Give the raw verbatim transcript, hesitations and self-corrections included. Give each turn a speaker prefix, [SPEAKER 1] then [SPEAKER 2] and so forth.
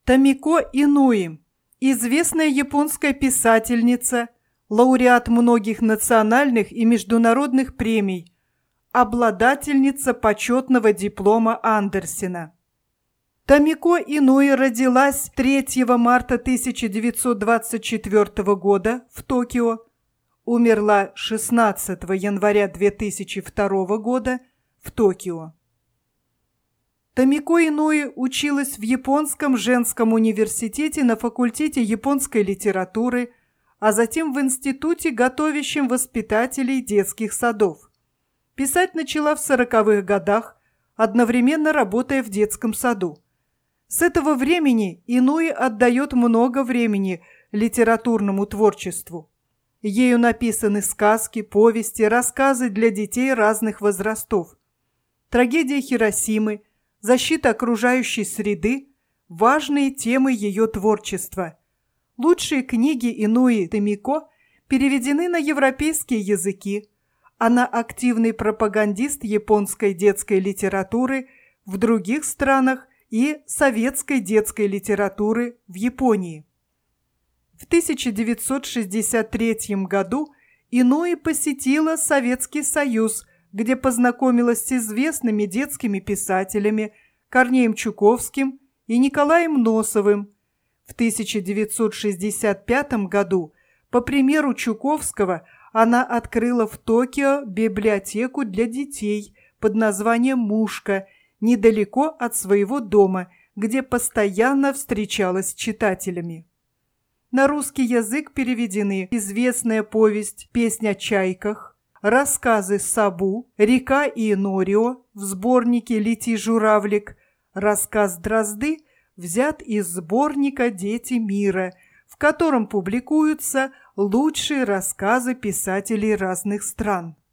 [SPEAKER 1] Томико Инуи – известная японская писательница, лауреат многих национальных и международных премий, обладательница почетного диплома Андерсена. Томико Инуи родилась третьего марта тысяча девятьсот двадцать четвёртого года в Токио, умерла шестнадцатого января две тысячи второго года в Токио. Томико Инуи училась в Японском женском университете на факультете японской литературы, а затем в институте, готовящем воспитателей детских садов. Писать начала в сороковых годах, одновременно работая в детском саду. С этого времени Инуи отдает много времени литературному творчеству. Ею написаны сказки, повести, рассказы для детей разных возрастов. Трагедия Хиросимы, защита окружающей среды – важные темы ее творчества. Лучшие книги Инуи Томико переведены на европейские языки. Она активный пропагандист японской детской литературы в других странах и советской детской литературы в Японии. В тысяча девятьсот шестьдесят третьем году Инуи посетила Советский Союз, где познакомилась с известными детскими писателями Корнеем Чуковским и Николаем Носовым. В тысяча девятьсот шестьдесят пятом году, по примеру Чуковского, она открыла в Токио библиотеку для детей под названием «Мушка», недалеко от своего дома, где постоянно встречалась с читателями. На русский язык переведены известная повесть «Песнь о чайках», рассказы «Сабу», «Река и Норио» в сборнике «Лети, журавлик», рассказ «Дрозды» взят из сборника «Дети мира», в котором публикуются лучшие рассказы писателей разных стран.